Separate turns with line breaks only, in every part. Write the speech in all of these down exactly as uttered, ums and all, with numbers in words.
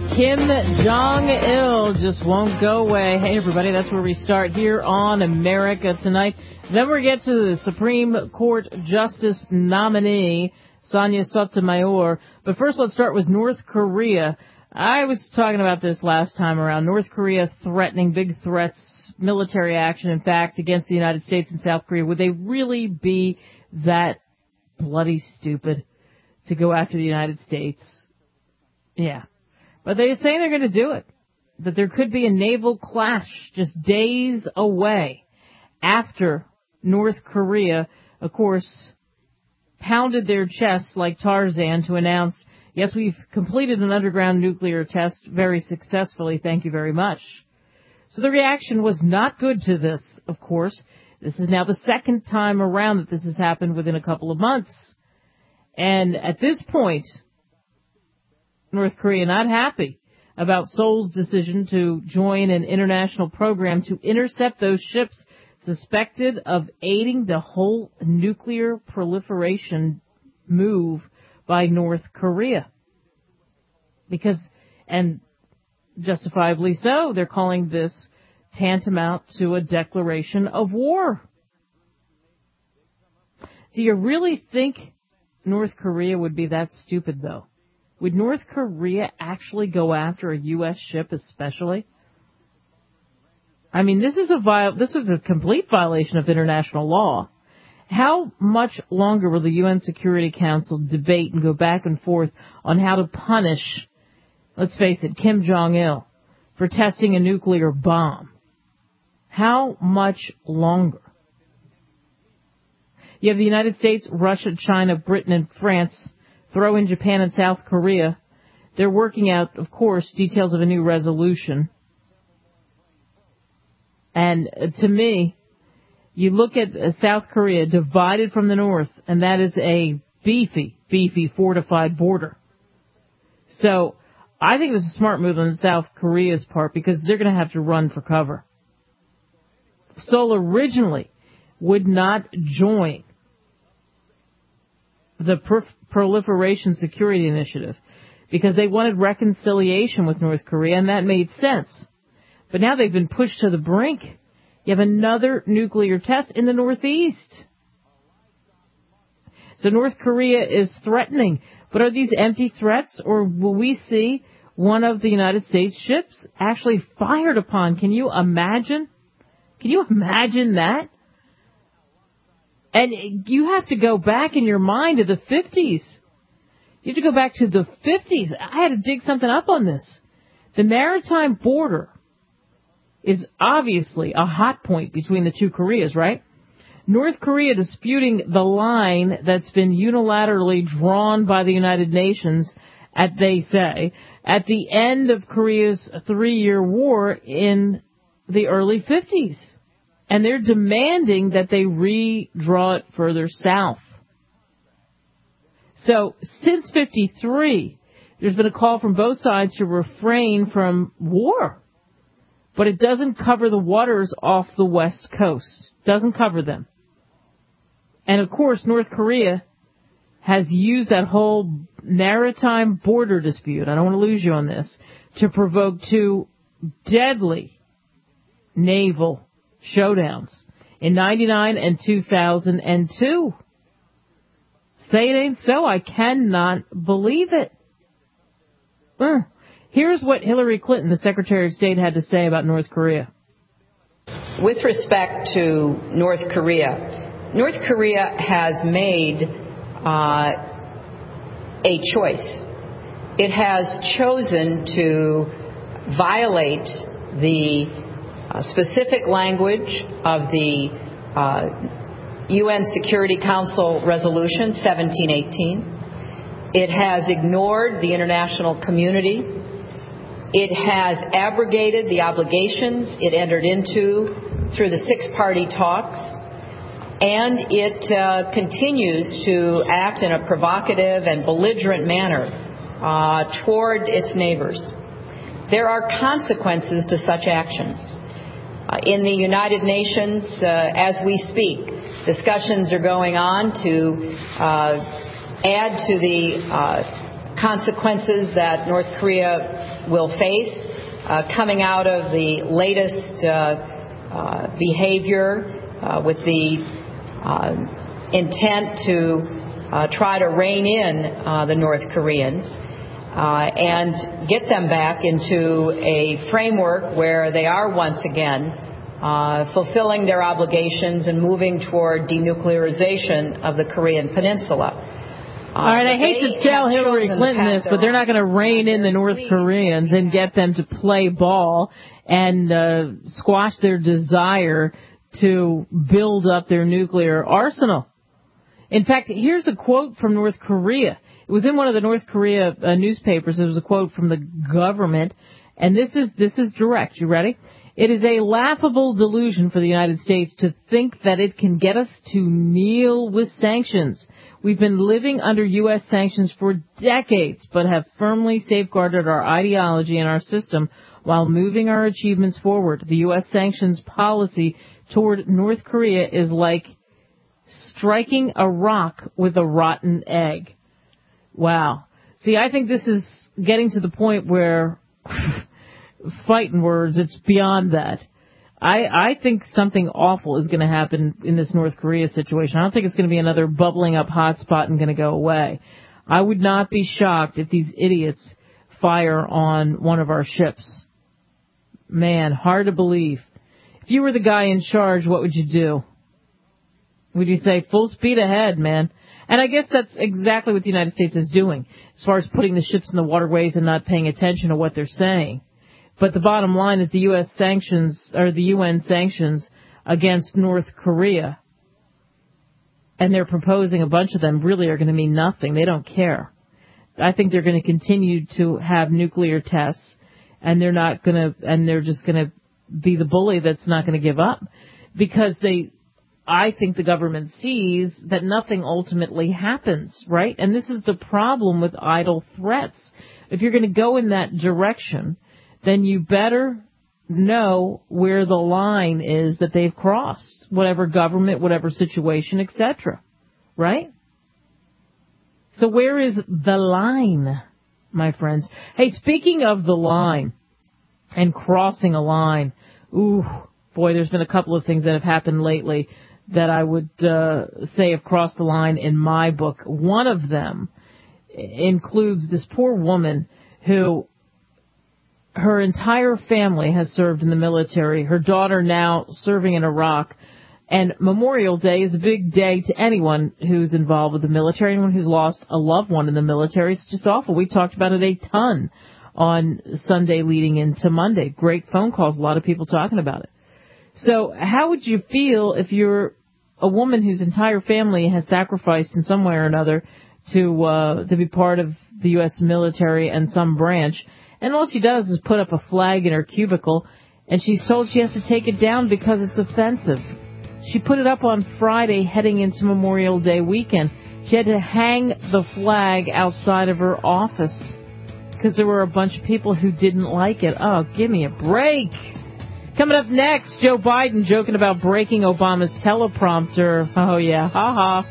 Kim Jong-il just won't go away. Hey, everybody, that's where we start here on America Tonight. Then we get to the Supreme Court Justice nominee, Sonia Sotomayor. But first, let's start with North Korea. I was talking about this last time around. North Korea threatening big threats, military action, in fact, against the United States and South Korea. Would they really be that bloody stupid to go after the United States? Yeah. But they're saying they're going to do it. That there could be a naval clash just days away after North Korea, of course, pounded their chests like Tarzan to announce, yes, we've completed an underground nuclear test very successfully. Thank you very much. So the reaction was not good to this, of course. This is now the second time around that this has happened within a couple of months. And at this point, North Korea not happy about Seoul's decision to join an international program to intercept those ships suspected of aiding the whole nuclear proliferation move by North Korea. Because, and justifiably so, they're calling this tantamount to a declaration of war. Do you really think North Korea would be that stupid, though? Would North Korea actually go after a U S ship especially? I mean, this is a viol- this is a complete violation of international law. How much longer will the U N Security Council debate and go back and forth on how to punish, let's face it, Kim Jong-il for testing a nuclear bomb? How much longer? You have the United States, Russia, China, Britain, and France. Throw in Japan and South Korea. They're working out, of course, details of a new resolution. And uh, to me, you look at uh, South Korea divided from the North, and that is a beefy, beefy fortified border. So I think it was a smart move on South Korea's part because they're going to have to run for cover. Seoul originally would not join the per- Proliferation Security Initiative because they wanted reconciliation with North Korea, and that made sense. But now they've been pushed to the brink. You have another nuclear test in the Northeast. So North Korea is threatening. But are these empty threats, or will we see one of the United States ships actually fired upon? Can you imagine? Can you imagine that? And you have to go back in your mind to the fifties. You have to go back to the fifties. I had to dig something up on this. The maritime border is obviously a hot point between the two Koreas, right? North Korea disputing the line that's been unilaterally drawn by the United Nations, at they say, at the end of Korea's three-year war in the early fifties. And they're demanding that they redraw it further south. So since fifty-three, there's been a call from both sides to refrain from war. But it doesn't cover the waters off the West Coast. Doesn't cover them. And of course, North Korea has used that whole maritime border dispute, I don't want to lose you on this, to provoke two deadly naval showdowns in ninety-nine and two thousand two. Say it ain't so. I cannot believe it. Uh, here's what Hillary Clinton, the Secretary of State, had to say about North Korea.
With respect to North Korea, North Korea has made uh, a choice. It has chosen to violate the Uh, specific language of the uh, U N Security Council Resolution seventeen eighteen. It has ignored the international community. It has abrogated the obligations it entered into through the six-party talks. And it uh, continues to act in a provocative and belligerent manner uh, toward its neighbors. There are consequences to such actions. Uh, in the United Nations, uh, as we speak, discussions are going on to uh, add to the uh, consequences that North Korea will face uh, coming out of the latest uh, uh, behavior uh, with the uh, intent to uh, try to rein in uh, the North Koreans uh, and get them back into a framework where they are once again Uh, fulfilling their obligations and moving toward denuclearization of the Korean Peninsula. Uh,
All right, I hate to tell Hillary Clinton this, but they're not going to rein in the North Koreans and get them to play ball and uh, squash their desire to build up their nuclear arsenal. In fact, here's a quote from North Korea. It was in one of the North Korea uh, newspapers. It was a quote from the government, and this is this is direct. You ready? It is a laughable delusion for the United States to think that it can get us to kneel with sanctions. We've been living under U S sanctions for decades, but have firmly safeguarded our ideology and our system while moving our achievements forward. The U S sanctions policy toward North Korea is like striking a rock with a rotten egg. Wow. See, I think this is getting to the point where... fighting words, it's beyond that. I, I think something awful is going to happen in this North Korea situation. I don't think it's going to be another bubbling up hotspot and going to go away. I would not be shocked if these idiots fire on one of our ships. Man, hard to believe. If you were the guy in charge, what would you do? Would you say full speed ahead, man? And I guess that's exactly what the United States is doing, as far as putting the ships in the waterways and not paying attention to what they're saying. But the bottom line is the U S sanctions, or the U N sanctions against North Korea, and they're proposing a bunch of them, really are going to mean nothing. They don't care. I think they're going to continue to have nuclear tests, and they're not going to, and they're just going to be the bully that's not going to give up, because they, I think the government sees that nothing ultimately happens, right? And this is the problem with idle threats. If you're going to go in that direction, then you better know where the line is that they've crossed, whatever government, whatever situation, et cetera. Right? So where is the line, my friends? Hey, speaking of the line and crossing a line, ooh, boy, there's been a couple of things that have happened lately that I would uh, say have crossed the line in my book. One of them includes this poor woman who... her entire family has served in the military. Her daughter now serving in Iraq. And Memorial Day is a big day to anyone who's involved with the military, anyone who's lost a loved one in the military. It's just awful. We talked about it a ton on Sunday leading into Monday. Great phone calls, a lot of people talking about it. So how would you feel if you're a woman whose entire family has sacrificed in some way or another to uh, to be part of the U S military and some branch, and all she does is put up a flag in her cubicle, and she's told she has to take it down because it's offensive. She put it up on Friday heading into Memorial Day weekend. She had to hang the flag outside of her office because there were a bunch of people who didn't like it. Oh, give me a break. Coming up next, Joe Biden joking about breaking Obama's teleprompter. Oh, yeah, ha-ha.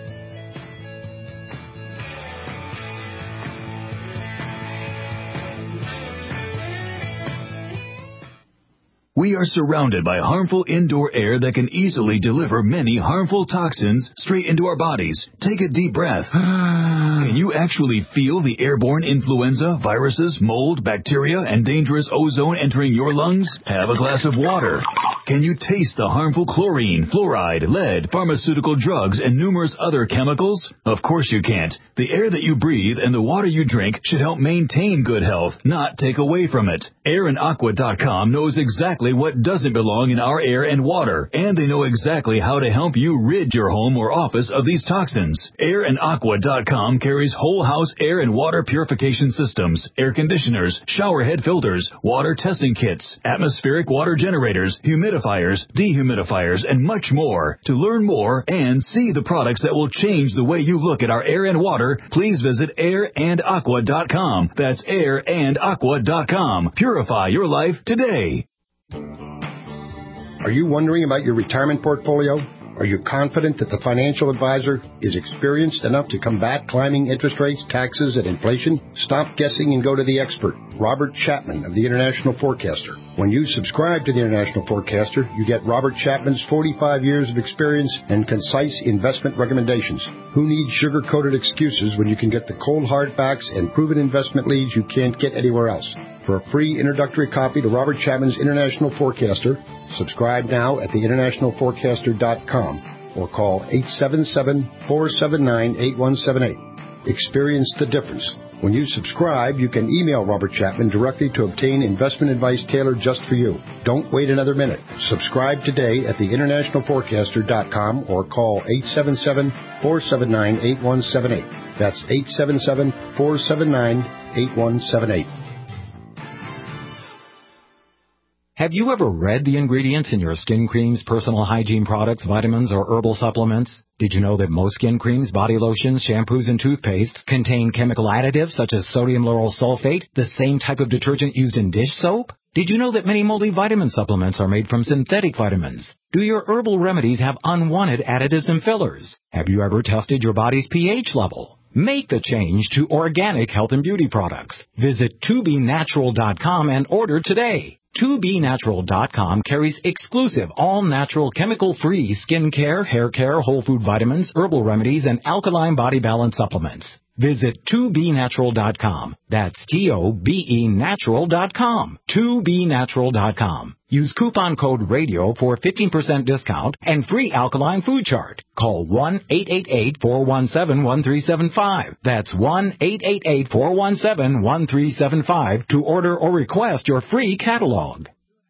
We are surrounded by harmful indoor air that can easily deliver many harmful toxins straight into our bodies. Take a deep breath. Can you actually feel the airborne influenza, viruses, mold, bacteria, and dangerous ozone entering your lungs? Have a glass of water. Can you taste the harmful chlorine, fluoride, lead, pharmaceutical drugs, and numerous other chemicals? Of course you can't. The air that you breathe and the water you drink should help maintain good health, not take away from it. air and aqua dot com knows exactly what doesn't belong in our air and water, and they know exactly how to help you rid your home or office of these toxins. air and aqua dot com carries whole house air and water purification systems, air conditioners, shower head filters, water testing kits, atmospheric water generators, humidifiers, dehumidifiers, and much more. To learn more and see the products that will change the way you look at our air and water, please visit air and aqua dot com. That's air and aqua dot com. Purify your life today.
Are you wondering about your retirement portfolio? Are you confident that the financial advisor is experienced enough to combat climbing interest rates, taxes, and inflation? Stop guessing and go to the expert, Robert Chapman of the International Forecaster. When you subscribe to the International Forecaster, you get Robert Chapman's forty-five years of experience and concise investment recommendations. Who needs sugar-coated excuses when you can get the cold hard facts and proven investment leads you can't get anywhere else? For a free introductory copy to Robert Chapman's International Forecaster, subscribe now at the international forecaster dot com or call eight seven seven, four seven nine, eight one seven eight. Experience the difference. When you subscribe, you can email Robert Chapman directly to obtain investment advice tailored just for you. Don't wait another minute. Subscribe today at the international forecaster dot com or call eight seven seven, four seven nine, eight one seven eight. That's eight seven seven, four seven nine, eight one seven eight.
Have you ever read the ingredients in your skin creams, personal hygiene products, vitamins, or herbal supplements? Did you know that most skin creams, body lotions, shampoos, and toothpastes contain chemical additives such as sodium lauryl sulfate, the same type of detergent used in dish soap? Did you know that many multivitamin supplements are made from synthetic vitamins? Do your herbal remedies have unwanted additives and fillers? Have you ever tested your body's pH level? Make the change to organic health and beauty products. Visit two b natural dot com and order today. two b natural dot com carries exclusive, all-natural, chemical-free skin care, hair care, whole food vitamins, herbal remedies, and alkaline body balance supplements. Visit two b natural dot com. That's T O B E natural dot com. two b natural dot com. Use coupon code RADIO for a fifteen percent discount and free alkaline food chart. Call one eight eight eight, four one seven, one three seven five. That's one eight eight eight, four one seven, one three seven five to order or request your free catalog.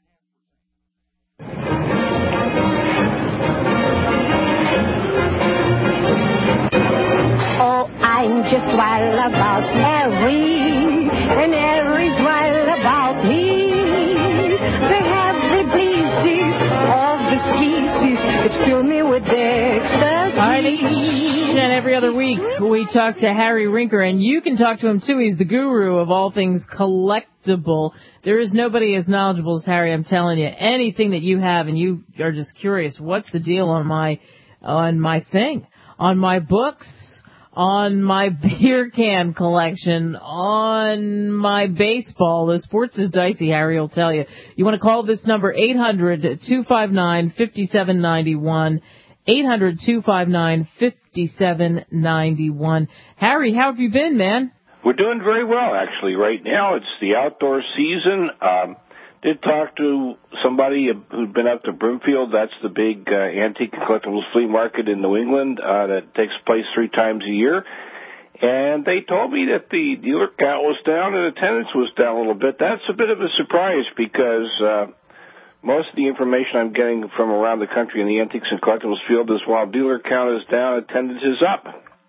I'm just wild about Harry, and Harry's wild about me. They have the beasties, all the species that fill me with ecstasy.
All right, each and every other week we talk to Harry Rinker, and you can talk to him too. He's the guru of all things collectible. There is nobody as knowledgeable as Harry, I'm telling you. Anything that you have and you are just curious, what's the deal on my on my thing, on my books, on my beer can collection, on my baseball. The sports is dicey, Harry will tell you. You want to call this number, eight hundred, two five nine, five seven nine one, eight hundred, two five nine, five seven nine one. Harry, how have you been, man?
We're doing very well, actually. Right now, it's the outdoor season. Um, did talk to somebody who'd been up to Broomfield. That's the big uh, antique and collectibles flea market in New England uh, that takes place three times a year. And they told me that the dealer count was down and attendance was down a little bit. That's a bit of a surprise because uh, most of the information I'm getting from around the country in the antiques and collectibles field is while dealer count is down, attendance is up.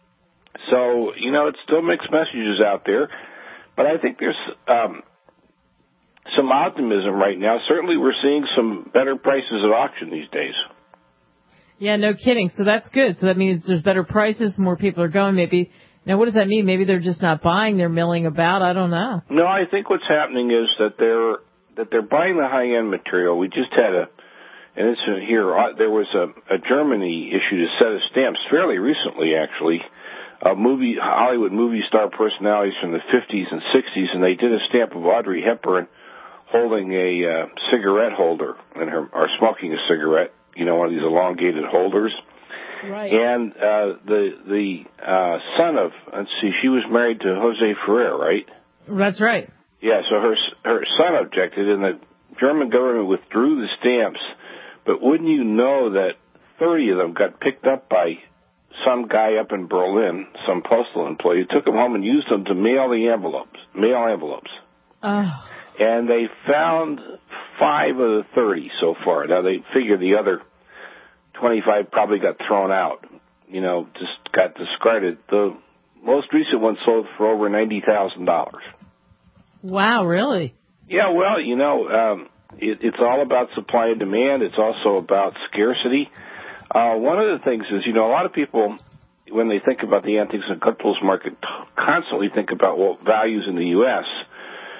So, you know, it's still mixed messages out there. But I think there's um, some optimism right now. Certainly we're seeing some better prices at auction these days.
Yeah, no kidding. So that's good. So that means there's better prices, more people are going maybe. Now, what does that mean? Maybe they're just not buying, they're milling about. I don't know.
No, I think what's happening is that they're that they're buying the high-end material. We just had a an incident here. There was a, a Germany issued a set of stamps fairly recently, actually, of movie Hollywood movie star personalities from the fifties and sixties, and they did a stamp of Audrey Hepburn holding a uh, cigarette holder and her or smoking a cigarette. You know, one of these elongated holders.
Right.
And uh, the the uh, son of, let's see, she was married to Jose Ferrer, right?
That's right.
Yeah, so her her son objected, and the German government withdrew the stamps. But wouldn't you know that thirty of them got picked up by some guy up in Berlin, some postal employee, took them home and used them to mail the envelopes, mail envelopes.
Oh.
And they found five of the thirty so far. Now, they figure the other twenty-five probably got thrown out, you know, just got discarded. The most recent one sold for over ninety thousand dollars.
Wow, really?
Yeah, well, you know, um, it, it's all about supply and demand. It's also about scarcity. Uh, one of the things is, you know, a lot of people, when they think about the antiques and collectibles market, constantly think about, well, values in the U S,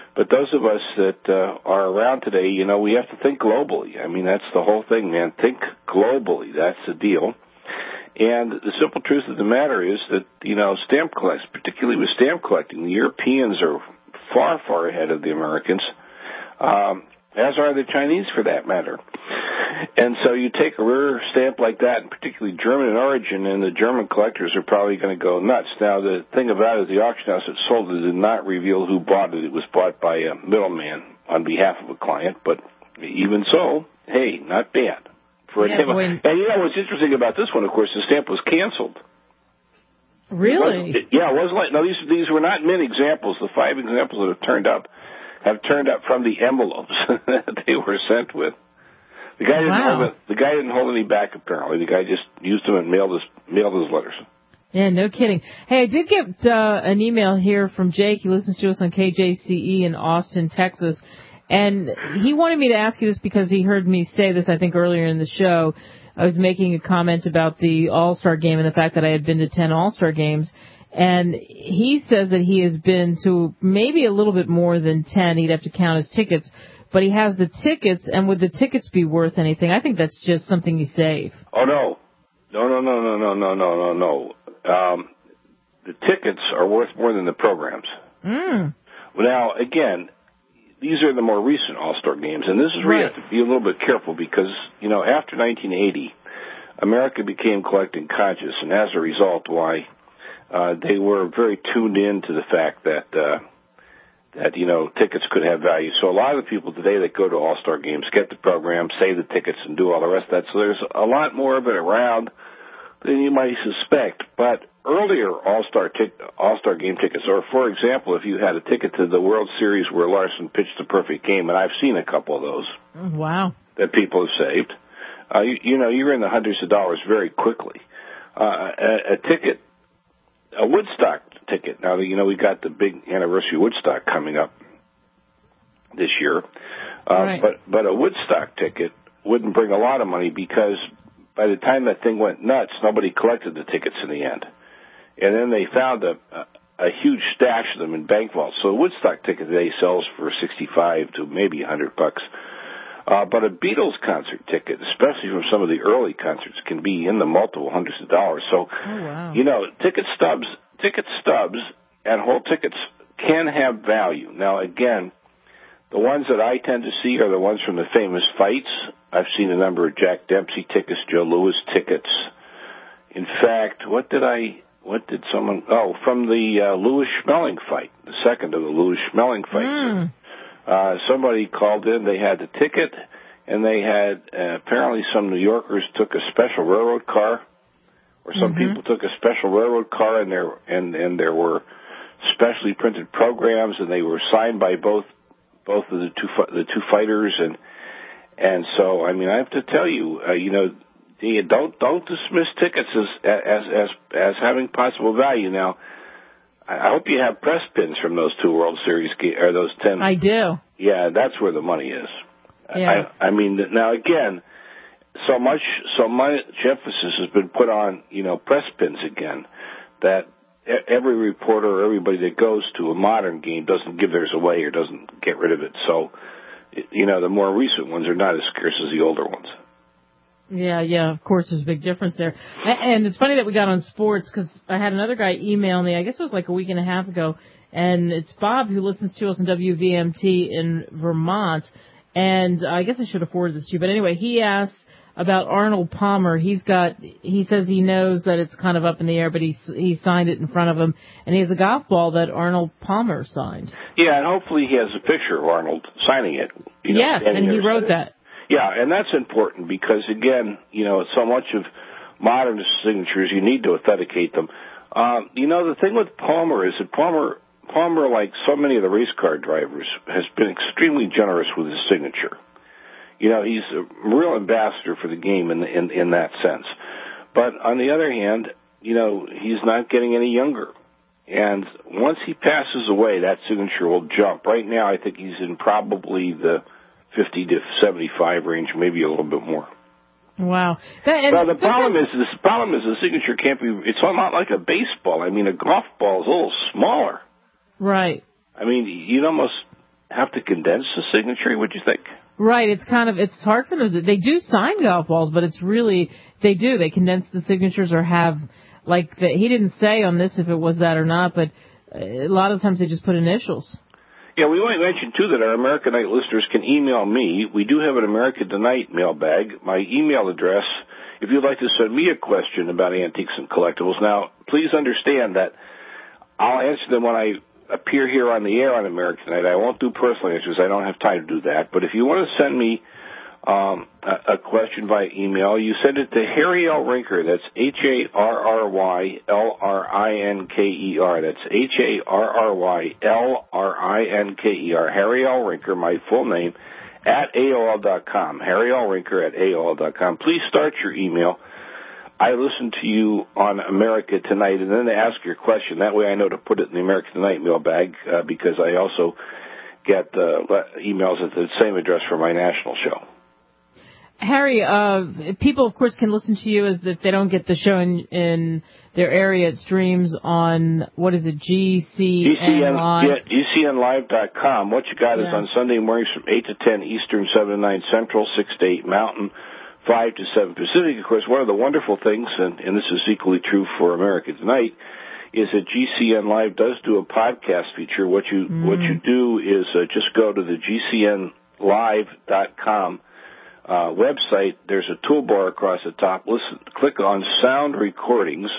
But those of us that uh, are around today, you know, we have to think globally. I mean, that's the whole thing, man. Think globally. That's the deal. And the simple truth of the matter is that, you know, stamp collects, particularly with stamp collecting, the Europeans are far, far ahead of the Americans, um, as are the Chinese for that matter. And so you take a rare stamp like that, and particularly German in origin, and the German collectors are probably going to go nuts. Now, the thing about it is the auction house that sold it did not reveal who bought it. It was bought by a middleman on behalf of a client, but even so, hey, not bad. For
yeah,
a and you know what's interesting about this one, of course, the stamp was canceled.
Really?
It yeah, it wasn't like, no, these, these were not many examples. The five examples that have turned up have turned up from the envelopes that they were sent with. The guy didn't
wow.
hold it, the guy didn't hold any back apparently. The guy just used them and mailed his mailed his letters.
Yeah, no kidding. Hey, I did get uh, an email here from Jake. He listens to us on K J C E in Austin, Texas. And he wanted me to ask you this because he heard me say this, I think, earlier in the show. I was making a comment about the All-Star game and the fact that I had been to ten All-Star games. And he says that he has been to maybe a little bit more than ten. He'd have to count his tickets. But he has the tickets, and would the tickets be worth anything? I think that's just something you save.
Oh, no. No, no, no, no, no, no, no, no, no. Um, the tickets are worth more than the programs.
Mm.
Well, now, again, these are the more recent All-Star games, and this is where
right.
you have to be a little bit careful because, you know, after nineteen eighty, America became collecting conscious, and as a result, why uh, they were very tuned in to the fact that, uh, that, you know, tickets could have value. So a lot of the people today that go to All-Star games get the program, save the tickets, and do all the rest of that. So there's a lot more of it around than you might suspect. But earlier All-Star tic- All-Star game tickets, or for example, if you had a ticket to the World Series where Larson pitched the perfect game, and I've seen a couple of those.
Wow.
That people have saved. Uh, you, you know, you're in the hundreds of dollars very quickly. Uh, a, a ticket, a Woodstock ticket. Now, you know, we got the big anniversary of Woodstock coming up this year. Uh,
right.
But but a Woodstock ticket wouldn't bring a lot of money because by the time that thing went nuts, nobody collected the tickets in the end. And then they found a, a, a huge stash of them in bank vaults. So a Woodstock ticket today sells for sixty-five to maybe one hundred bucks. Uh, but a Beatles concert ticket, especially from some of the early concerts, can be in the multiple hundreds of dollars. So,
oh, wow.
you know, ticket stubs, ticket stubs and whole tickets can have value. Now, again, the ones that I tend to see are the ones from the famous fights. I've seen a number of Jack Dempsey tickets, Joe Louis tickets. In fact, what did I, what did someone, oh, from the uh, Louis Schmeling fight, the second of the Louis Schmeling fights.
Mm.
Uh, somebody called in, they had the ticket, and they had, uh, apparently some New Yorkers took a special railroad car, or some
mm-hmm.
people took a special railroad car, and there, and, and there were specially printed programs, and they were signed by both, both of the two, the two fighters, and, and so, I mean, I have to tell you, uh, you know, you don't, don't dismiss tickets as, as, as, as having possible value. Now, I hope you have press pins from those two World Series or those ten.
I do.
Yeah, that's where the money is.
Yeah.
I, I mean, now again, so much, so much emphasis has been put on, you know, press pins again, that every reporter or everybody that goes to a modern game doesn't give theirs away or doesn't get rid of it. So, you know, the more recent ones are not as scarce as the older ones.
Yeah, yeah, of course there's a big difference there. And it's funny that we got on sports because I had another guy email me, I guess it was like a week and a half ago, and it's Bob who listens to us on W V M T in Vermont, and I guess I should have forwarded this to you, but anyway, he asked about Arnold Palmer. He's got, he says he knows that it's kind of up in the air, but he, he signed it in front of him, and he has a golf ball that Arnold Palmer signed.
Yeah, and hopefully he has a picture of Arnold signing it. You know,
yes, and he wrote that.
Yeah, and that's important because, again, you know, so much of modern signatures, you need to authenticate them. Um, you know, the thing with Palmer is that Palmer, Palmer, like so many of the race car drivers, has been extremely generous with his signature. You know, he's a real ambassador for the game in, in, in that sense. But on the other hand, you know, he's not getting any younger. And once he passes away, that signature will jump. Right now, I think he's in probably the fifty to seventy-five range, maybe a little bit more.
Wow. That, and
well, the problem is, the problem is the signature can't be, it's not like a baseball. I mean, a golf ball is a little smaller.
Right.
I mean, you'd almost, have to condense the signature? What do you think?
Right. It's kind of, it's hard for them to, they do sign golf balls, but it's really, they do, they condense the signatures or have, like, the, he didn't say on this if it was that or not, but a lot of times they just put initials.
Yeah, we want to mention, too, that our American Night listeners can email me. We do have an American Tonight mailbag. My email address, if you'd like to send me a question about antiques and collectibles. Now, please understand that I'll answer them when I appear here on the air on American Tonight. I won't do personal answers. I don't have time to do that. But if you want to send me um, a, a question by email, you send it to Harry L. Rinker. That's H A R R Y L R I N K E R. That's H A R R Y L R I N K E R. Harry L. Rinker, my full name, at A O L dot com. Harry L. Rinker at A O L dot com. Please start your email. I listen to you on America Tonight, and then ask your question. That way I know to put it in the America Tonight mailbag, uh, because I also get uh, emails at the same address for my national show.
Harry, uh, people, of course, can listen to you as if they don't get the show in, in their area. It streams on, what is it, G C N Live?
Yeah, G C N live dot com. What you got yeah. is on Sunday mornings from eight to ten Eastern, seven to nine Central, six to eight Mountain, five to seven Pacific. Of course, one of the wonderful things, and, and this is equally true for America Tonight, is that G C N Live does do a podcast feature. What you mm. what you do is uh, just go to the G C N live dot com uh, website. There's a toolbar across the top. Listen, click on Sound Recordings.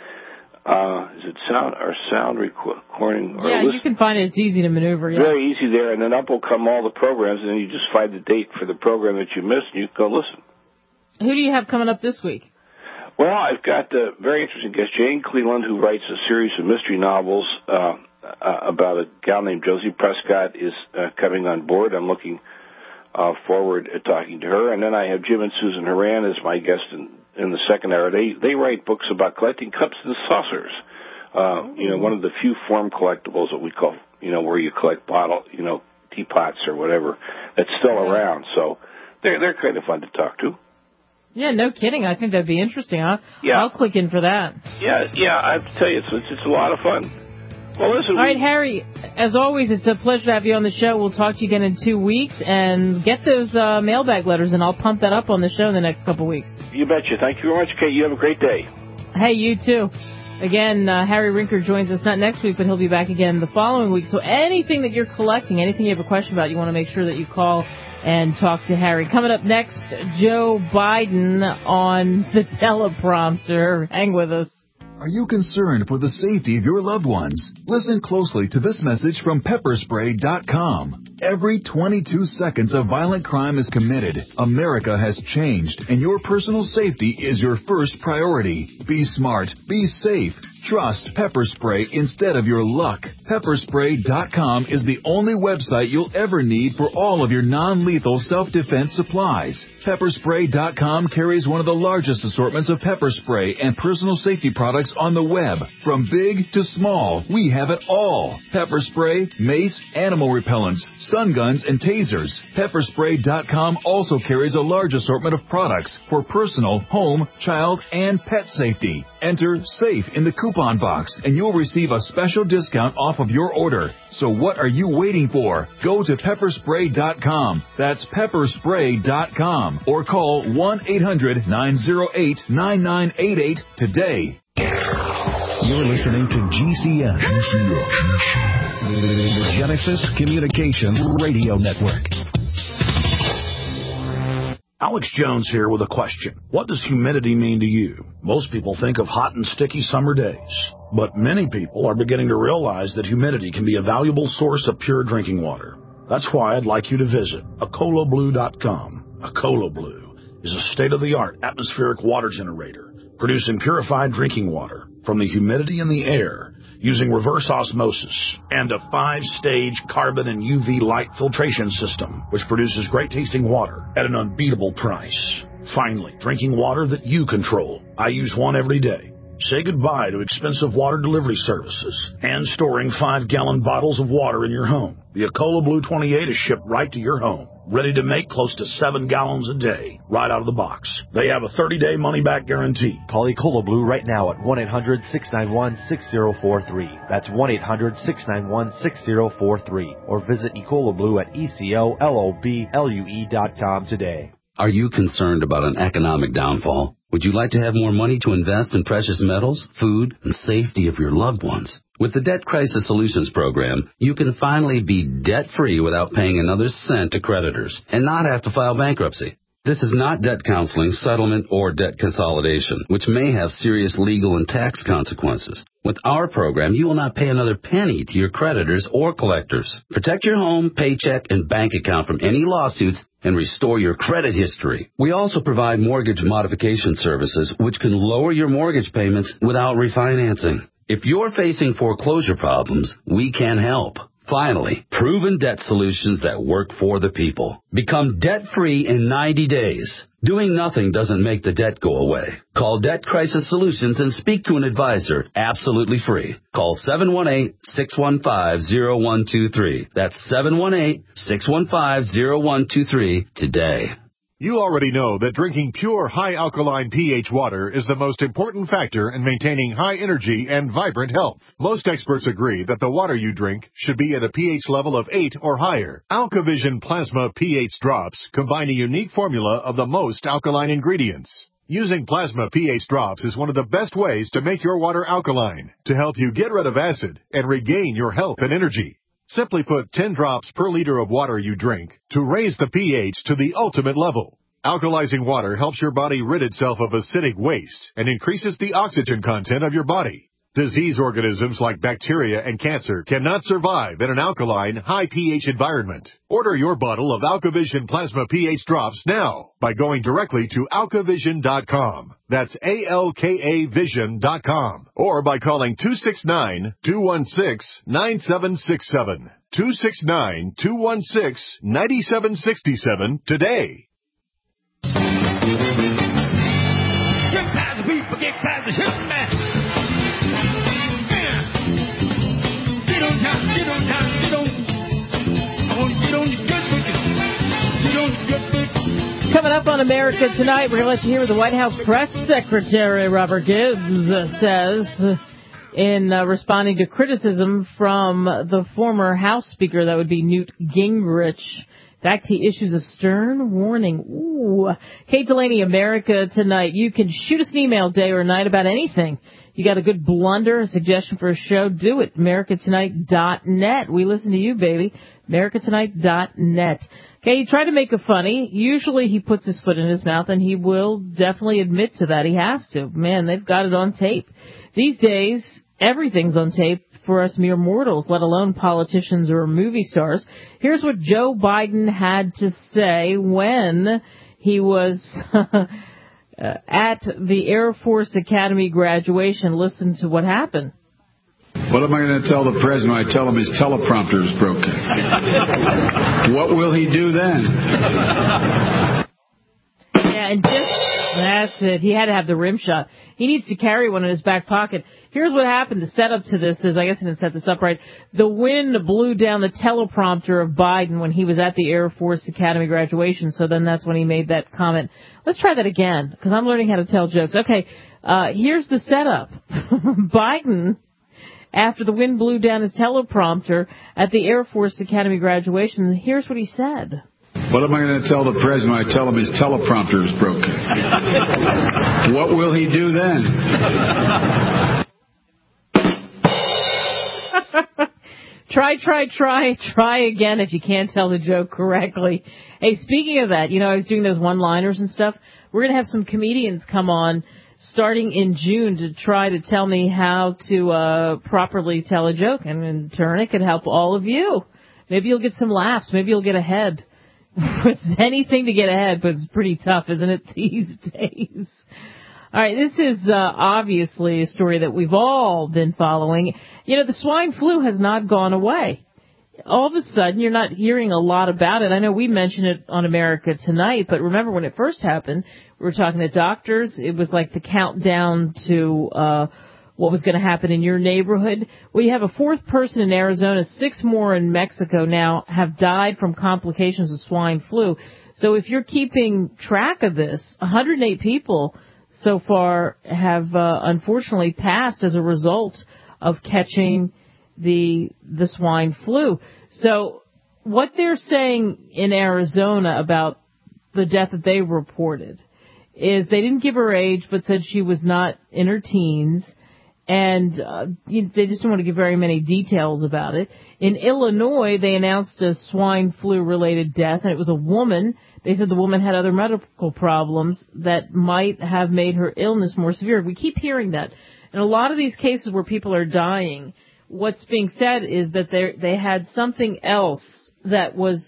Uh, is it sound or sound recording? Or
yeah,
listen?
You can find it. It's easy to maneuver. Yeah.
Very easy there, and then up will come all the programs, and then you just find the date for the program that you missed, and you can go listen.
Who do you have coming up this week?
Well, I've got a very interesting guest, Jane Cleland, who writes a series of mystery novels uh, uh, about a gal named Josie Prescott, is uh, coming on board. I'm looking uh, forward to talking to her. And then I have Jim and Susan Horan as my guest in, in the second hour. They they write books about collecting cups and saucers. Uh, you know, one of the few form collectibles that we call, you know, where you collect bottle, you know, teapots or whatever, that's still around. So they're they're kind of fun to talk to.
Yeah, no kidding. I think that'd be interesting. I'll,
yeah.
I'll click in for that.
Yeah, yeah. I have to tell you, it's it's, it's a lot of fun. Well, listen.
All right, Harry. As always, it's a pleasure to have you on the show. We'll talk to you again in two weeks, and get those uh, mailbag letters, and I'll pump that up on the show in the next couple of weeks.
You betcha. Thank you very much, Kate. You have a great day.
Hey, you too. Again, uh, Harry Rinker joins us not next week, but he'll be back again the following week. So anything that you're collecting, anything you have a question about, you want to make sure that you call and talk to Harry. Coming up next, Joe Biden on the teleprompter. Hang with us.
Are you concerned for the safety of your loved ones? Listen closely to this message from pepper spray dot com. Every twenty-two seconds a violent crime is committed. America has changed, and your personal safety is your first priority. Be smart. Be safe. Trust Pepper Spray instead of your luck. pepper spray dot com is the only website you'll ever need for all of your non-lethal self-defense supplies. pepper spray dot com carries one of the largest assortments of pepper spray and personal safety products on the web. From big to small, we have it all. Pepper spray, mace, animal repellents, stun guns, and tasers. pepper spray dot com also carries a large assortment of products for personal, home, child, and pet safety. Enter SAFE in the coupon box, and you'll receive a special discount off of your order. So what are you waiting for? Go to pepper spray dot com. That's pepper spray dot com. Or call one eight hundred nine oh eight nine nine eight eight today.
You're listening to G C N, the Genesis Communications Radio Network.
Alex Jones here with a question. What does humidity mean to you? Most people think of hot and sticky summer days, but many people are beginning to realize that humidity can be a valuable source of pure drinking water. That's why I'd like you to visit Acola Blue dot com. Acola Blue is a state-of-the-art atmospheric water generator producing purified drinking water from the humidity in the air using reverse osmosis and a five-stage carbon and U V light filtration system, which produces great-tasting water at an unbeatable price. Finally, drinking water that you control. I use one every day. Say goodbye to expensive water delivery services and storing five-gallon bottles of water in your home. The Acola Blue twenty-eight is shipped right to your home. ready to make close to seven gallons a day right out of the box. They have a thirty-day money-back guarantee.
Call Ecola Blue right now at one eight hundred six nine one six zero four three. That's one eight hundred six nine one six zero four three. Or visit Ecola Blue at E C O L O B L U E dot com today.
Are you concerned about an economic downfall? Would you like to have more money to invest in precious metals, food, and safety of your loved ones? With the Debt Crisis Solutions Program, you can finally be debt-free without paying another cent to creditors and not have to file bankruptcy. This is not debt counseling, settlement, or debt consolidation, which may have serious legal and tax consequences. With our program, you will not pay another penny to your creditors or collectors. Protect your home, paycheck, and bank account from any lawsuits and restore your credit history. We also provide mortgage modification services, which can lower your mortgage payments without refinancing. If you're facing foreclosure problems, we can help. Finally, proven debt solutions that work for the people. Become debt-free in ninety days. Doing nothing doesn't make the debt go away. Call Debt Crisis Solutions and speak to an advisor absolutely free. Call seven one eight, six one five, zero one two three. That's seven one eight, six one five, zero one two three today.
You already know that drinking pure, high-alkaline pH water is the most important factor in maintaining high energy and vibrant health. Most experts agree that the water you drink should be at a pH level of eight or higher. AlkaVision Plasma pH drops combine a unique formula of the most alkaline ingredients. Using Plasma pH drops is one of the best ways to make your water alkaline, to help you get rid of acid and regain your health and energy. Simply put ten drops per liter of water you drink to raise the pH to the ultimate level. Alkalizing water helps your body rid itself of acidic waste and increases the oxygen content of your body. Disease organisms like bacteria and cancer cannot survive in an alkaline, high pH environment. Order your bottle of AlkaVision Plasma pH drops now by going directly to alka vision dot com. That's A L K A vision dot com. Or by calling two six nine, two one six, nine seven six seven. two six nine, two one six, nine seven six seven today.
Get past the people, get past the ship, man. Get on time, get on time, get on. I want to get on your good boogie. Get on your good boogie.
Coming up on America Tonight, we're going to let you hear what the White House Press Secretary Robert Gibbs uh, says in uh, responding to criticism from the former House Speaker, that would be Newt Gingrich. In fact, he issues a stern warning. Ooh. Kate Delaney, America Tonight. You can shoot us an email day or night about anything. You got a good blunder, a suggestion for a show, do it. America Tonight dot net. We listen to you, baby. America Tonight dot net. Okay, he tried to make it funny. Usually he puts his foot in his mouth, and he will definitely admit to that. He has to. Man, they've got it on tape. These days, everything's on tape for us mere mortals, let alone politicians or movie stars. Here's what Joe Biden had to say when he was at the Air Force Academy graduation. Listen to what happened.
What am I going to tell the president when I tell him his teleprompter is broken? What will he do then?
Yeah, and just, that's it. He had to have the rim shot. He needs to carry one in his back pocket. Here's what happened. The setup to this is, I guess I didn't set this up right. The wind blew down the teleprompter of Biden when he was at the Air Force Academy graduation, so then that's when he made that comment. Let's try that again, because I'm learning how to tell jokes. Okay, uh, here's the setup. Biden, after the wind blew down his teleprompter at the Air Force Academy graduation, here's what he said.
What am I going to tell the president when I tell him his teleprompter is broken? What will he do then?
Try, try, try, try again if you can't tell the joke correctly. Hey, speaking of that, you know, I was doing those one-liners and stuff. We're going to have some comedians come on starting in June to try to tell me how to uh properly tell a joke. And in turn, it could help all of you. Maybe you'll get some laughs. Maybe you'll get ahead. It's anything to get ahead, but it's pretty tough, isn't it, these days? All right, this is uh, obviously a story that we've all been following. You know, the swine flu has not gone away. All of a sudden, you're not hearing a lot about it. I know we mentioned it on America Tonight, but remember when it first happened, we were talking to doctors. It was like the countdown to uh what was going to happen in your neighborhood. Well, you have a fourth person in Arizona, six more in Mexico now have died from complications of swine flu. So if you're keeping track of this, one hundred eight people so far have uh, unfortunately passed as a result of catching the the swine flu. So what they're saying in Arizona about the death that they reported is they didn't give her age, but said she was not in her teens, and uh, you, they just don't want to give very many details about it. In Illinois, they announced a swine flu-related death, and it was a woman. They said the woman had other medical problems that might have made her illness more severe. We keep hearing that. In a lot of these cases where people are dying, what's being said is that they they had something else that was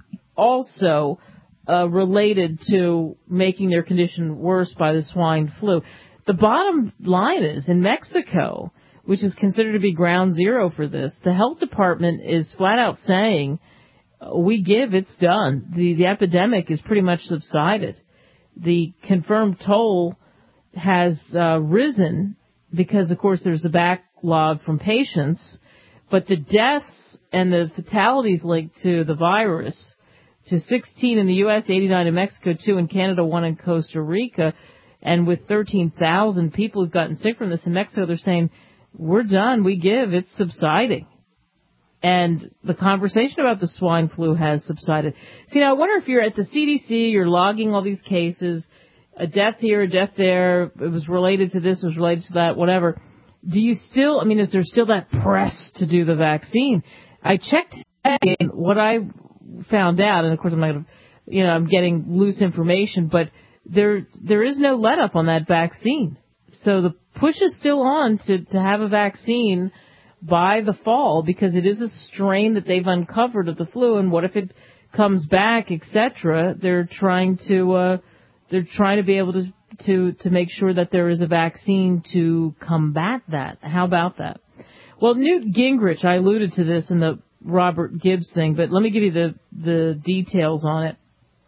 also uh, related to making their condition worse by the swine flu. The bottom line is, in Mexico, which is considered to be ground zero for this, the health department is flat out saying, we give, it's done. The, the epidemic is pretty much subsided. The confirmed toll has uh, risen because, of course, there's a backlog from patients, but the deaths and the fatalities linked to the virus, to sixteen in the U S, eighty-nine in Mexico, two in Canada, one in Costa Rica, and with thirteen thousand people who've gotten sick from this in Mexico, they're saying, we're done, we give, it's subsiding. And the conversation about the swine flu has subsided. See, now I wonder if you're at the C D C, you're logging all these cases, a death here, a death there, it was related to this, it was related to that, whatever. Do you still, I mean, is there still that press to do the vaccine? I checked today, and what I found out, and of course I'm not going to, you know, I'm getting loose information, but there there is no let up on that vaccine. So the push is still on to, to have a vaccine by the fall, because it is a strain that they've uncovered of the flu, and what if it comes back, et cetera. They're trying to uh, they're trying to be able to, to to make sure that there is a vaccine to combat that. How about that? Well, Newt Gingrich, I alluded to this in the Robert Gibbs thing, but let me give you the the details on it.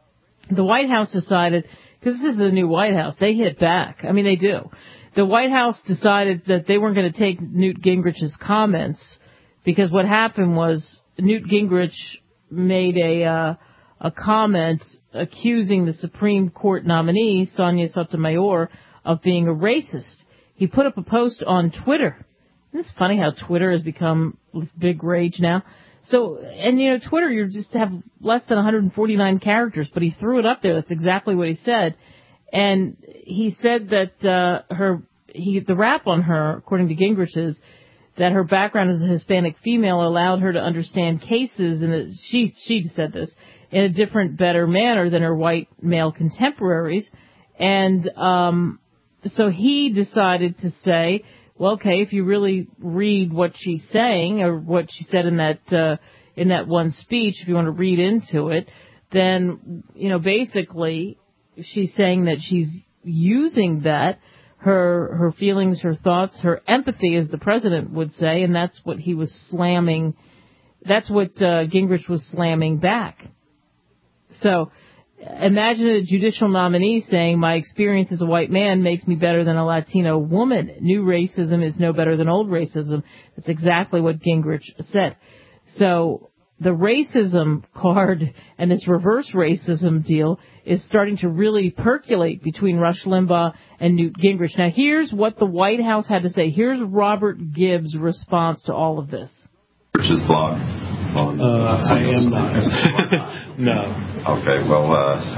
The White House decided, because this is a new White House, they hit back. I mean, they do. The White House decided that they weren't going to take Newt Gingrich's comments, because what happened was Newt Gingrich made a uh, a comment accusing the Supreme Court nominee, Sonia Sotomayor, of being a racist. He put up a post on Twitter. Isn't this funny how Twitter has become this big rage now? So, and you know, Twitter, you just have less than one hundred forty-nine characters, but he threw it up there. That's exactly what he said. And he said that uh, her, he, the rap on her, according to Gingrich, is that her background as a Hispanic female allowed her to understand cases, and she she said this, in a different, better manner than her white male contemporaries. And um, so he decided to say, well, okay, if you really read what she's saying, or what she said in that uh, in that one speech, if you want to read into it, then, you know, basically she's saying that she's using that, her her feelings, her thoughts, her empathy, as the president would say, and that's what he was slamming, that's what uh, Gingrich was slamming back. So imagine a judicial nominee saying, my experience as a white man makes me better than a Latino woman. New racism is no better than old racism. That's exactly what Gingrich said. So the racism card and this reverse racism deal is starting to really percolate between Rush Limbaugh and Newt Gingrich. Now, here's what the White House had to say. Here's Robert Gibbs' response to all of this.
His blog?
Uh, I am not. No.
Okay, well,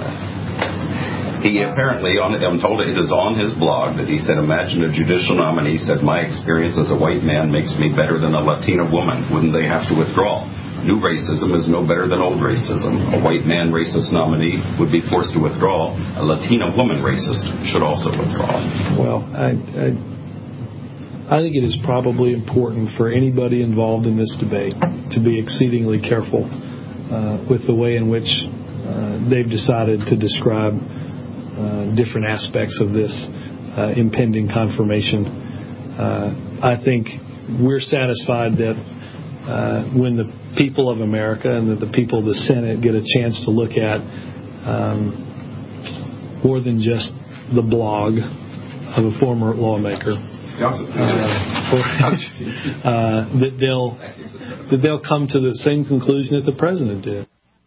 uh, he apparently, on, I'm told it is on his blog, that he said, imagine a judicial nominee said, my experience as a white man makes me better than a Latina woman. Wouldn't they have to withdraw? New racism is no better than old racism. A white man racist nominee would be forced to withdraw. A Latina woman racist should also withdraw.
Well, I, I, I think it is probably important for anybody involved in this debate to be exceedingly careful uh, with the way in which uh, they've decided to describe uh, different aspects of this uh, impending confirmation. Uh, I think we're satisfied that uh, when the people of America and that the people of the Senate get a chance to look at um, more than just the blog of a former lawmaker, uh, that they'll that they'll come to the same conclusion that the president did.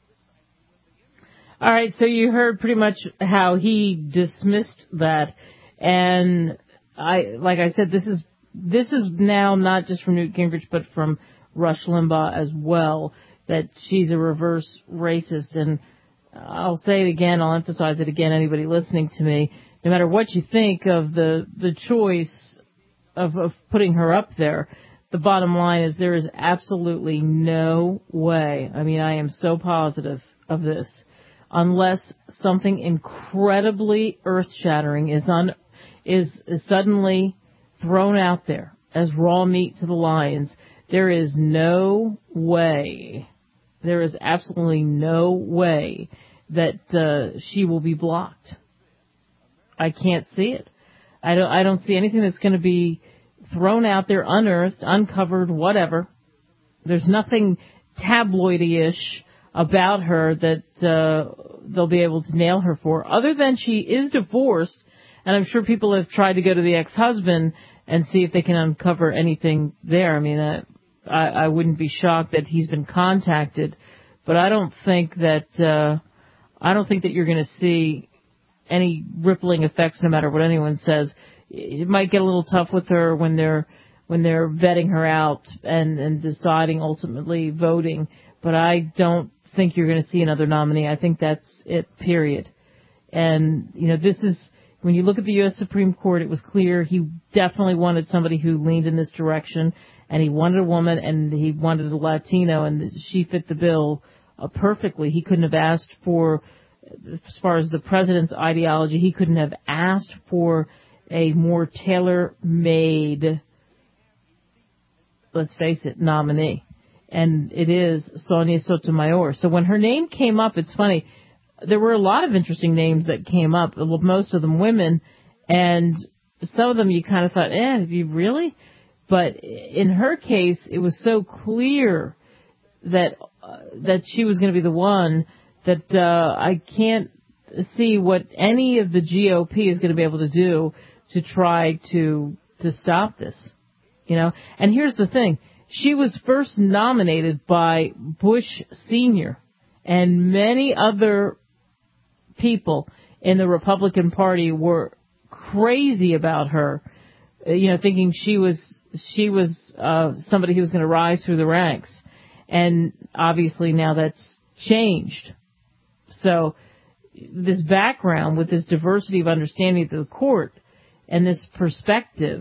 All right, so you heard pretty much how he dismissed that, and I, like I said, this is this is now not just from Newt Gingrich, but from Rush Limbaugh as well, that she's a reverse racist. And I'll say it again, I'll emphasize it again, anybody listening to me, no matter what you think of the the choice of, of putting her up there, the bottom line is there is absolutely no way, I mean, I am so positive of this, unless something incredibly earth-shattering is un, is, is suddenly thrown out there as raw meat to the lions, there is no way, there is absolutely no way that uh, she will be blocked. I can't see it. I don't, I don't see anything that's going to be thrown out there, unearthed, uncovered, whatever. There's nothing tabloidy-ish about her that uh, they'll be able to nail her for, other than she is divorced, and I'm sure people have tried to go to the ex-husband and see if they can uncover anything there. I mean, uh, I, I wouldn't be shocked that he's been contacted, but I don't think that uh, I don't think that you're going to see any rippling effects, no matter what anyone says. It might get a little tough with her when they're when they're vetting her out and, and deciding, ultimately voting. But I don't think you're going to see another nominee. I think that's it, period. And, you know, this is, when you look at the U S Supreme Court, it was clear he definitely wanted somebody who leaned in this direction, and he wanted a woman, and he wanted a Latino, and she fit the bill uh, perfectly. He couldn't have asked for, as far as the president's ideology, he couldn't have asked for a more tailor-made, let's face it, nominee. And it is Sonia Sotomayor. So when her name came up, it's funny, there were a lot of interesting names that came up, most of them women, and some of them you kind of thought, eh, have you really? But in her case, it was so clear that uh, that she was going to be the one that uh, I can't see what any of the G O P is going to be able to do to try to to stop this, you know. And here's the thing: she was first nominated by Bush Senior and many other people in the Republican Party were crazy about her, you know, thinking she was she was uh, somebody who was going to rise through the ranks, and obviously now that's changed. So this background with this diversity of understanding of the court and this perspective,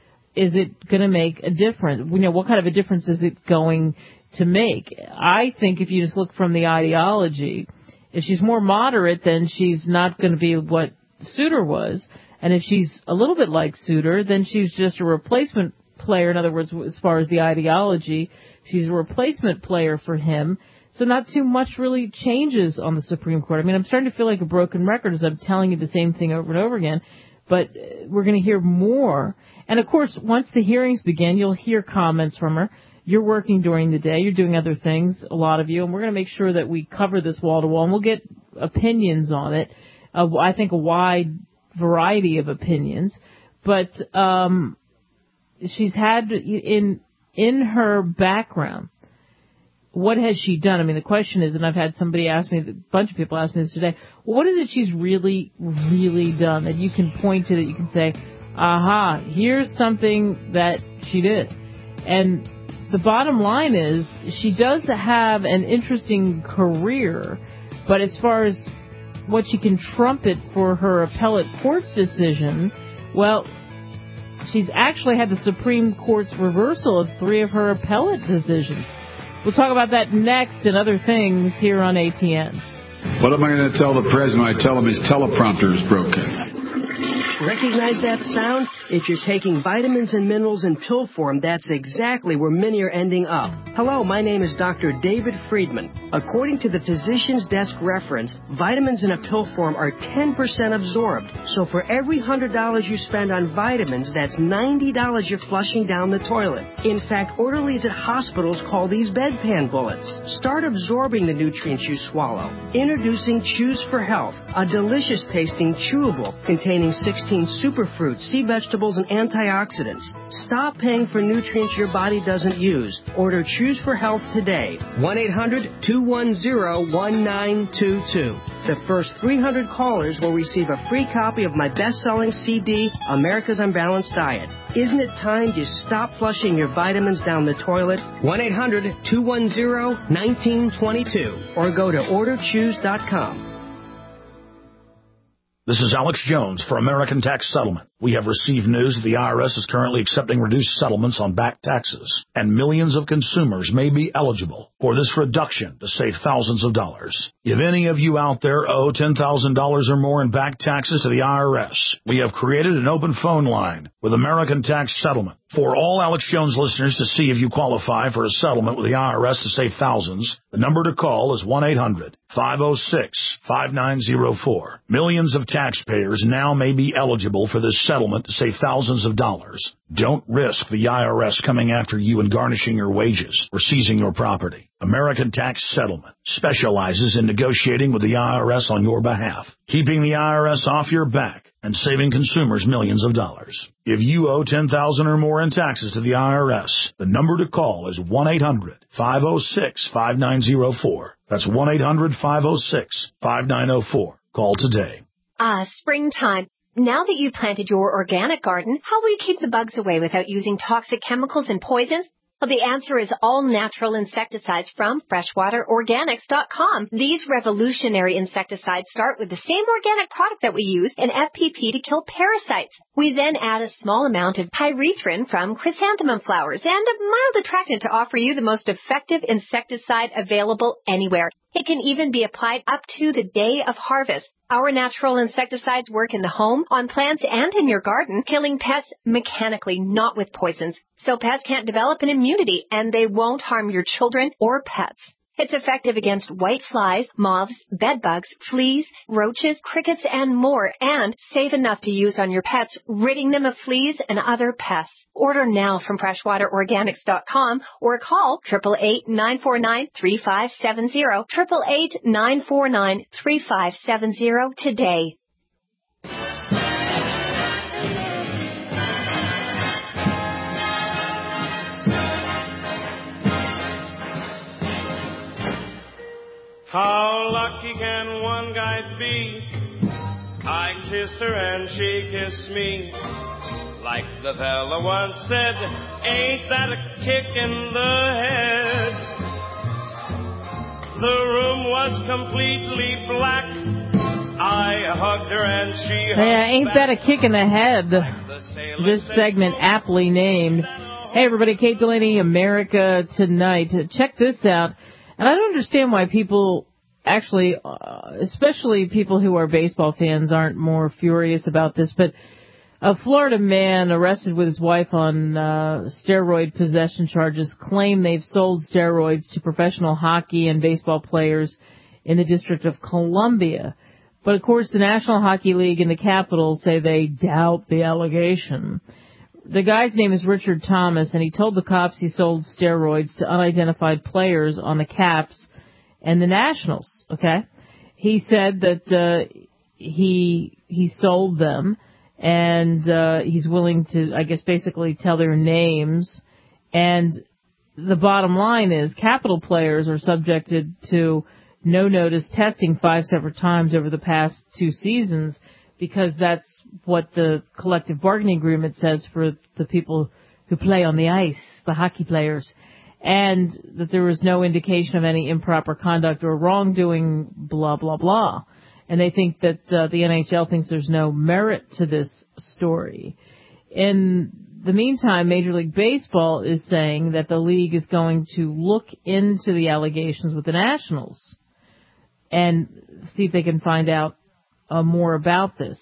is it going to make a difference? You know, what kind of a difference is it going to make? I think if you just look from the ideology, if she's more moderate, then she's not going to be what Souter was. And if she's a little bit like Souter, then she's just a replacement player. In other words, as far as the ideology, she's a replacement player for him. So not too much really changes on the Supreme Court. I mean, I'm starting to feel like a broken record as I'm telling you the same thing over and over again, but we're going to hear more. And of course, once the hearings begin, you'll hear comments from her. You're working during the day. You're doing other things, a lot of you, and we're going to make sure that we cover this wall to wall, and we'll get opinions on it. Uh, I think a wide variety of opinions, but um, she's had in in her background, what has she done? I mean, the question is, and I've had somebody ask me, a bunch of people ask me this today, well, what is it she's really, really done that you can point to, that you can say, aha, here's something that she did? And the bottom line is, she does have an interesting career, but as far as what she can trumpet for her appellate court decision, well, she's actually had the Supreme Court's reversal of three of her appellate decisions. We'll talk about that next and other things here on A T N.
What am I going to tell the president when I tell him his teleprompter is broken?
Recognize that sound? If you're taking vitamins and minerals in pill form, that's exactly where many are ending up. Hello, my name is Doctor David Friedman. According to the Physician's Desk reference, vitamins in a pill form are ten percent absorbed. So for every one hundred dollars you spend on vitamins, that's ninety dollars you're flushing down the toilet. In fact, orderlies at hospitals call these bedpan bullets. Start absorbing the nutrients you swallow. Introducing Chews for Health, a delicious tasting chewable containing sixteen contain superfruits, sea vegetables, and antioxidants. Stop paying for nutrients your body doesn't use. Order Choose for Health today. one eight hundred two one zero one nine two two. The first three hundred callers will receive a free copy of my best-selling C D, America's Unbalanced Diet. Isn't it time you stop flushing your vitamins down the toilet? one eight hundred two one zero one nine two two or go to order choose dot com.
This is Alex Jones for American Tax Settlement. We have received news that the I R S is currently accepting reduced settlements on back taxes, and millions of consumers may be eligible for this reduction to save thousands of dollars. If any of you out there owe ten thousand dollars or more in back taxes to the I R S, we have created an open phone line with American Tax Settlement for all Alex Jones listeners to see if you qualify for a settlement with the I R S to save thousands. The number to call is one eight hundred five oh six five nine oh four. Millions of taxpayers now may be eligible for this settlement to save thousands of dollars. Don't risk the I R S coming after you and garnishing your wages or seizing your property. American Tax Settlement specializes in negotiating with the I R S on your behalf, keeping the I R S off your back and saving consumers millions of dollars. If you owe ten thousand dollars or more in taxes to the I R S, the number to call is one eight hundred five oh six five nine oh four. That's one eight hundred five oh six five nine oh four. Call today.
Ah, springtime. Now that you've planted your organic garden, how will you keep the bugs away without using toxic chemicals and poisons? Well, the answer is all natural insecticides from freshwater organics dot com. These revolutionary insecticides start with the same organic product that we use in F P P to kill parasites. We then add a small amount of pyrethrin from chrysanthemum flowers and a mild attractant to offer you the most effective insecticide available anywhere. It can even be applied up to the day of harvest. Our natural insecticides work in the home, on plants, and in your garden, killing pests mechanically, not with poisons. So pests can't develop an immunity, and they won't harm your children or pets. It's effective against white flies, moths, bedbugs, fleas, roaches, crickets, and more, and safe enough to use on your pets, ridding them of fleas and other pests. Order now from freshwater organics dot com or call eight eight eight, nine four nine, three five seven zero, eight eight eight, nine four nine, three five seven zero today.
How lucky can one guy be? I kissed her and she kissed me. Like the fella once said, ain't that a kick in the head? The room was completely black. I hugged her and she hugged
Yeah, ain't that a kick in the head? This segment aptly named. Hey everybody, Kate Delaney, America Tonight. Check this out. And I don't understand why people actually, uh, especially people who are baseball fans, aren't more furious about this. But a Florida man arrested with his wife on uh, steroid possession charges claim they've sold steroids to professional hockey and baseball players in the District of Columbia. But, of course, the National Hockey League and the Capitals say they doubt the allegation. The guy's name is Richard Thomas, and he told the cops he sold steroids to unidentified players on the Caps and the Nationals, okay? He said that uh, he he sold them, and uh, he's willing to, I guess, basically tell their names. And the bottom line is Capital players are subjected to no-notice testing five separate times over the past two seasons, because that's what the collective bargaining agreement says for the people who play on the ice, the hockey players, and that there was no indication of any improper conduct or wrongdoing, blah, blah, blah. And they think that uh, the N H L thinks there's no merit to this story. In the meantime, Major League Baseball is saying that the league is going to look into the allegations with the Nationals and see if they can find out Uh, more about this.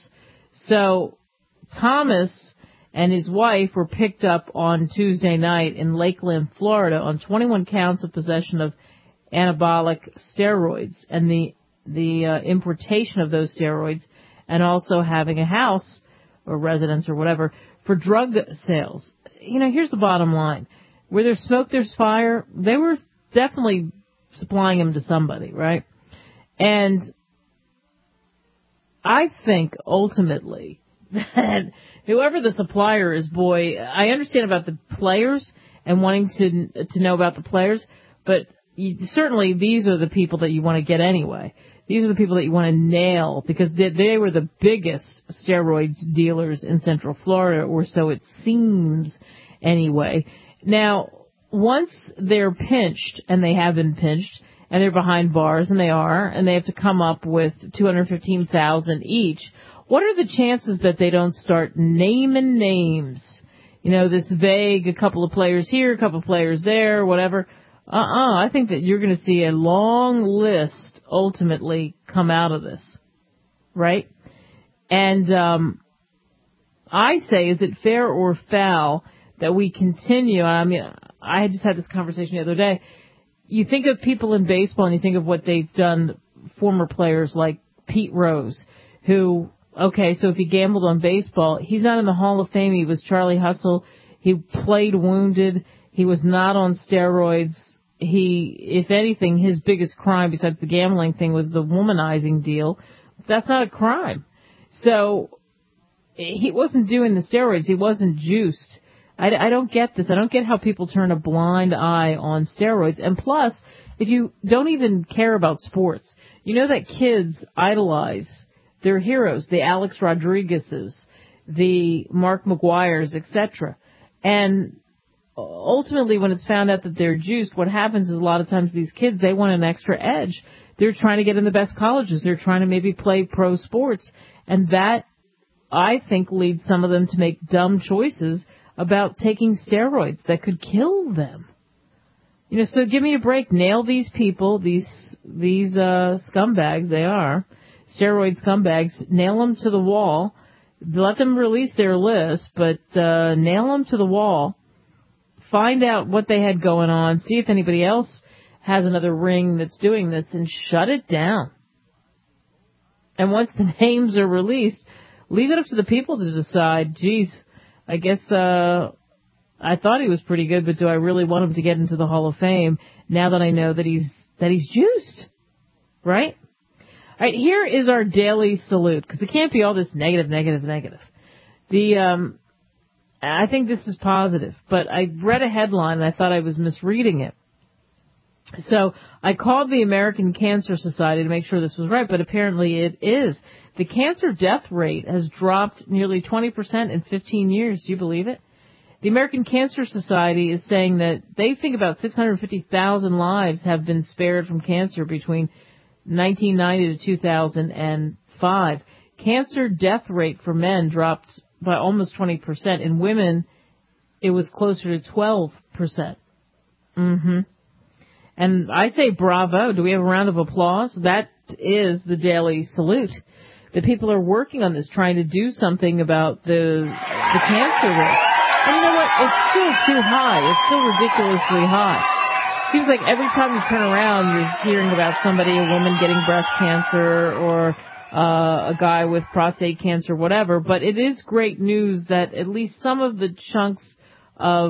So Thomas and his wife were picked up on Tuesday night in Lakeland, Florida, on twenty-one counts of possession of anabolic steroids and the the uh, importation of those steroids, and also having a house or residence or whatever for drug sales. You know, here's the bottom line: where there's smoke, there's fire. They were definitely supplying them to somebody, right? And I think ultimately that whoever the supplier is, boy, I understand about the players and wanting to to know about the players, but you, certainly these are the people that you want to get anyway. These are the people that you want to nail because they, they were the biggest steroids dealers in Central Florida, or so it seems anyway. Now, once they're pinched, and they have been pinched, and they're behind bars, and they are, and they have to come up with two hundred fifteen thousand dollars each, what are the chances that they don't start naming names? You know, this vague, a couple of players here, a couple of players there, whatever. Uh-uh, I think that you're going to see a long list ultimately come out of this, right? And um I say, is it fair or foul that we continue? I mean, I just had this conversation the other day. You think of people in baseball and you think of what they've done, former players like Pete Rose, who, okay, so if he gambled on baseball, he's not in the Hall of Fame. He was Charlie Hustle. He played wounded. He was not on steroids. He, if anything, his biggest crime besides the gambling thing was the womanizing deal. That's not a crime. So he wasn't doing the steroids. He wasn't juiced. I, I don't get this. I don't get how people turn a blind eye on steroids. And plus, if you don't even care about sports, you know that kids idolize their heroes, the Alex Rodriguez's, the Mark McGuire's, et cetera. And ultimately, when it's found out that they're juiced, what happens is a lot of times these kids, they want an extra edge. They're trying to get in the best colleges. They're trying to maybe play pro sports. And that, I think, leads some of them to make dumb choices about taking steroids that could kill them. You know, so give me a break. Nail these people, these these uh scumbags, they are, steroid scumbags. Nail them to the wall. Let them release their list, but uh nail them to the wall. Find out what they had going on. See if anybody else has another ring that's doing this, and shut it down. And once the names are released, leave it up to the people to decide, geez, I guess uh I thought he was pretty good, but do I really want him to get into the Hall of Fame now that I know that he's that he's juiced? Right? All right, here is our daily salute, because it can't be all this negative, negative, negative. The um I think this is positive, but I read a headline and I thought I was misreading it. So I called the American Cancer Society to make sure this was right, but apparently it is. The cancer death rate has dropped nearly twenty percent in fifteen years. Do you believe it? The American Cancer Society is saying that they think about six hundred fifty thousand lives have been spared from cancer between nineteen ninety to two thousand five. Cancer death rate for men dropped by almost twenty percent. In women, it was closer to twelve percent. Mm-hmm. And I say bravo. Do we have a round of applause? That is the daily salute. The people are working on this, trying to do something about the the cancer rate. And you know what? It's still too high. It's still ridiculously high. Seems like every time you turn around, you're hearing about somebody, a woman getting breast cancer, or uh, a guy with prostate cancer, whatever. But it is great news that at least some of the chunks of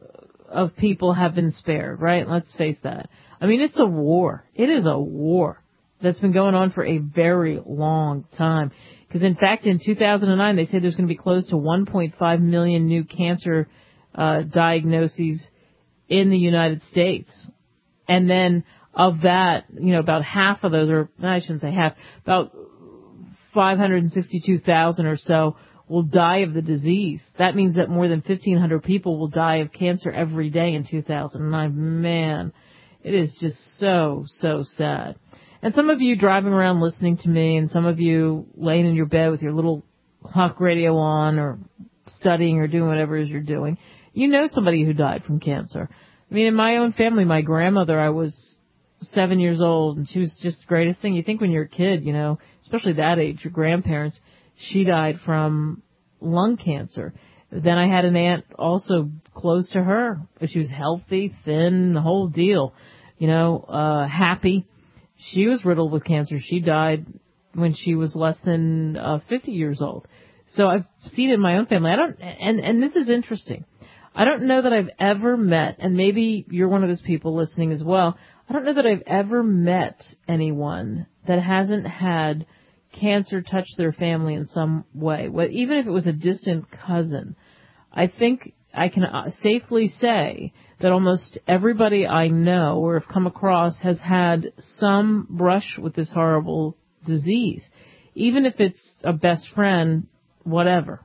of people have been spared, right? Let's face that. I mean, it's a war. It is a war that's been going on for a very long time. Because, in fact, in two thousand nine, they said there's going to be close to one point five million new cancer uh, diagnoses in the United States. And then of that, you know, about half of those, or I shouldn't say half, about five hundred sixty-two thousand or so will die of the disease. That means that more than fifteen hundred people will die of cancer every day in two thousand nine. Man, it is just so, so sad. And some of you driving around listening to me, and some of you laying in your bed with your little clock radio on, or studying, or doing whatever it is you're doing, you know somebody who died from cancer. I mean, in my own family, my grandmother, I was seven years old, and she was just the greatest thing. You think when you're a kid, you know, especially that age, your grandparents, she died from lung cancer. Then I had an aunt also close to her. She was healthy, thin, the whole deal, you know, uh, happy. She was riddled with cancer. She died when she was less than uh, fifty years old. So I've seen it in my own family. I don't, and, and this is interesting. I don't know that I've ever met, and maybe you're one of those people listening as well, I don't know that I've ever met anyone that hasn't had cancer touched their family in some way, well, even if it was a distant cousin, I think I can safely say that almost everybody I know or have come across has had some brush with this horrible disease, even if it's a best friend, whatever,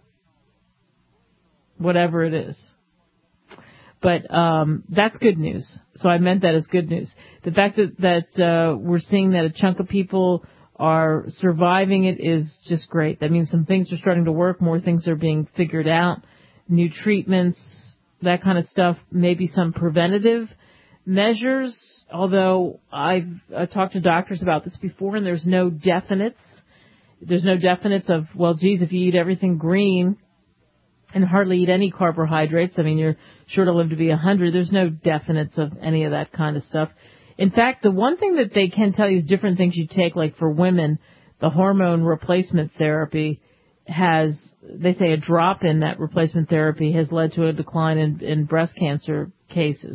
whatever it is. But um, that's good news. So I meant that as good news. The fact that, that uh, we're seeing that a chunk of people are surviving it is just great. That means some things are starting to work, more things are being figured out, new treatments, that kind of stuff, maybe some preventative measures, although I've uh, talked to doctors about this before, and there's no definites. There's no definites of, well, geez, if you eat everything green and hardly eat any carbohydrates, I mean, you're sure to live to be one hundred. There's no definites of any of that kind of stuff. In fact, the one thing that they can tell you is different things you take, like for women, the hormone replacement therapy has, they say a drop in that replacement therapy has led to a decline in, in breast cancer cases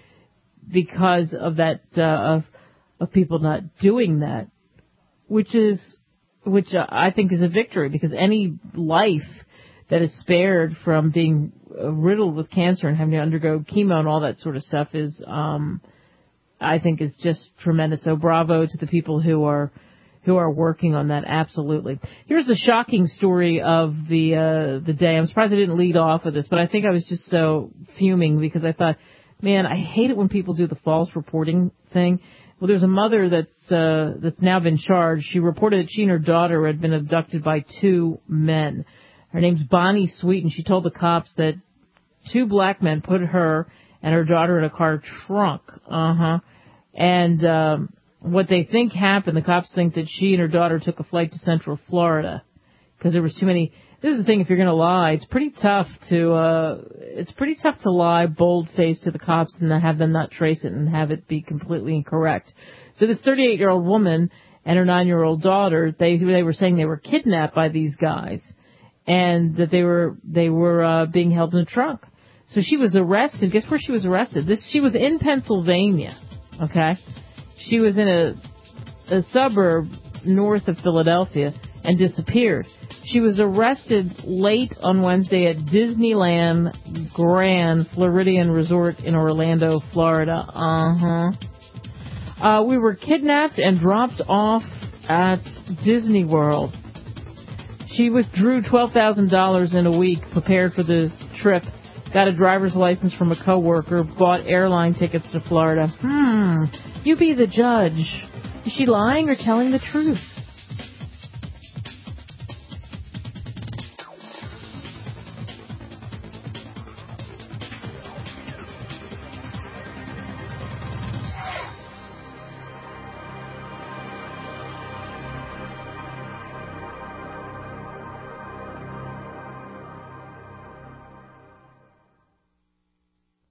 because of that, uh, of, of people not doing that, which is, which uh, I think is a victory, because any life that is spared from being riddled with cancer and having to undergo chemo and all that sort of stuff is, um, I think is just tremendous. So bravo to the people who are, who are working on that. Absolutely. Here's the shocking story of the, uh, the day. I'm surprised I didn't lead off with this, but I think I was just so fuming because I thought, man, I hate it when people do the false reporting thing. Well, there's a mother that's, uh, that's now been charged. She reported that she and her daughter had been abducted by two men. Her name's Bonnie Sweet, and she told the cops that two black men put her and her daughter in a car trunk. Uh-huh. And um, what they think happened, the cops think that she and her daughter took a flight to Central Florida because there was too many. This is the thing, if you're going to lie, it's pretty tough to, uh, it's pretty tough to lie bold-faced to the cops and have them not trace it and have it be completely incorrect. So this thirty-eight-year-old woman and her nine-year-old daughter, they, they were saying they were kidnapped by these guys, and that they were they were uh, being held in a trunk. So she was arrested. Guess where she was arrested? This she was in Pennsylvania. Okay, she was in a a suburb north of Philadelphia and disappeared. She was arrested late on Wednesday at Disneyland Grand Floridian Resort in Orlando, Florida. Uh-huh. Uh, we were kidnapped and dropped off at Disney World. She withdrew twelve thousand dollars in a week, prepared for the trip, got a driver's license from a coworker, bought airline tickets to Florida. Hmm, you be the judge. Is she lying or telling the truth?